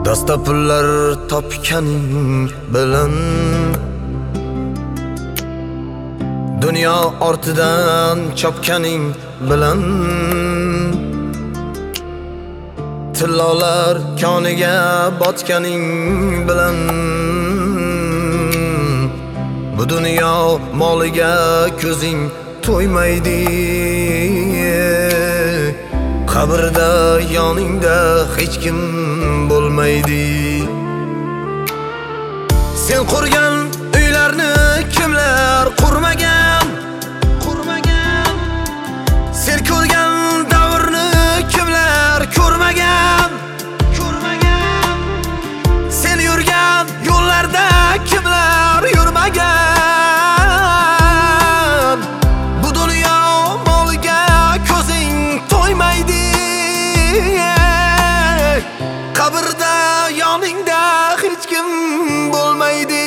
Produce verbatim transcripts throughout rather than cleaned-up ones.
Dasta pullar topganing bilan dunyo ortidan chopganing bilan tillolar koniga botganing bilan bu dunyo moliga ko'zing to'ymaydi. Qabrda yoningda hech kim bo'lmaydi. Sen qurgan uylarni kimlar qurmagan? Qurmagan. Sen ko'rgan davrni kimlar ko'rmagan? Ko'rmagan. Sen yurgan yo'llarda kimlar yurmagan? Bu dunyo moliga ko'zing to'ymaydi. Qabrda yoningda hech kim bo'lmaydi.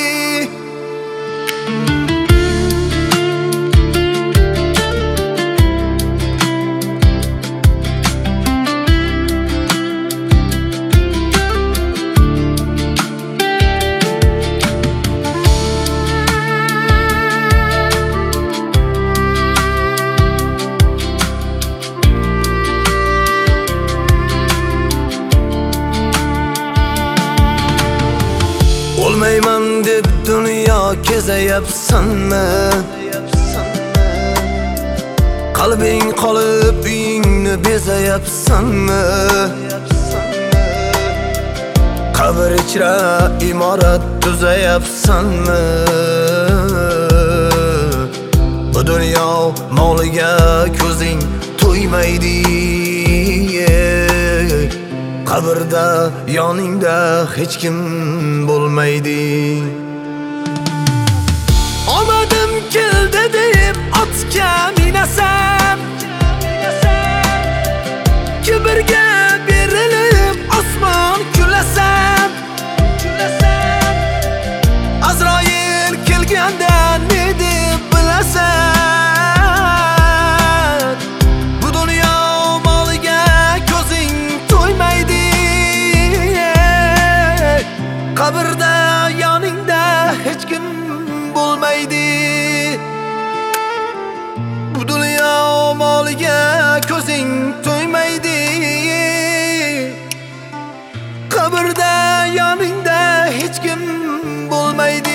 Olmayman deb dunyo kezayapsanmi? Qalbing qolib uyingni bezayapsanmi? Qabr ichra imorat tuzayapsanmi? Bu dunyo moliga ko'zing to'ymaydi. Qabrda yoningda hech kim bo'lmaydi. Omadim keldi deb otga minasan, kibrga berilib osmon kulasan. Azroil kelganda ne deb bilasan? Bu dunyo moliga ko'zing to'ymaydi. Qabrda yoningda hech kim bo'lmaydi. Bu dunyo moliga ko'zing to'ymaydi. Qabrda yoningda hech kim bo'lmaydi.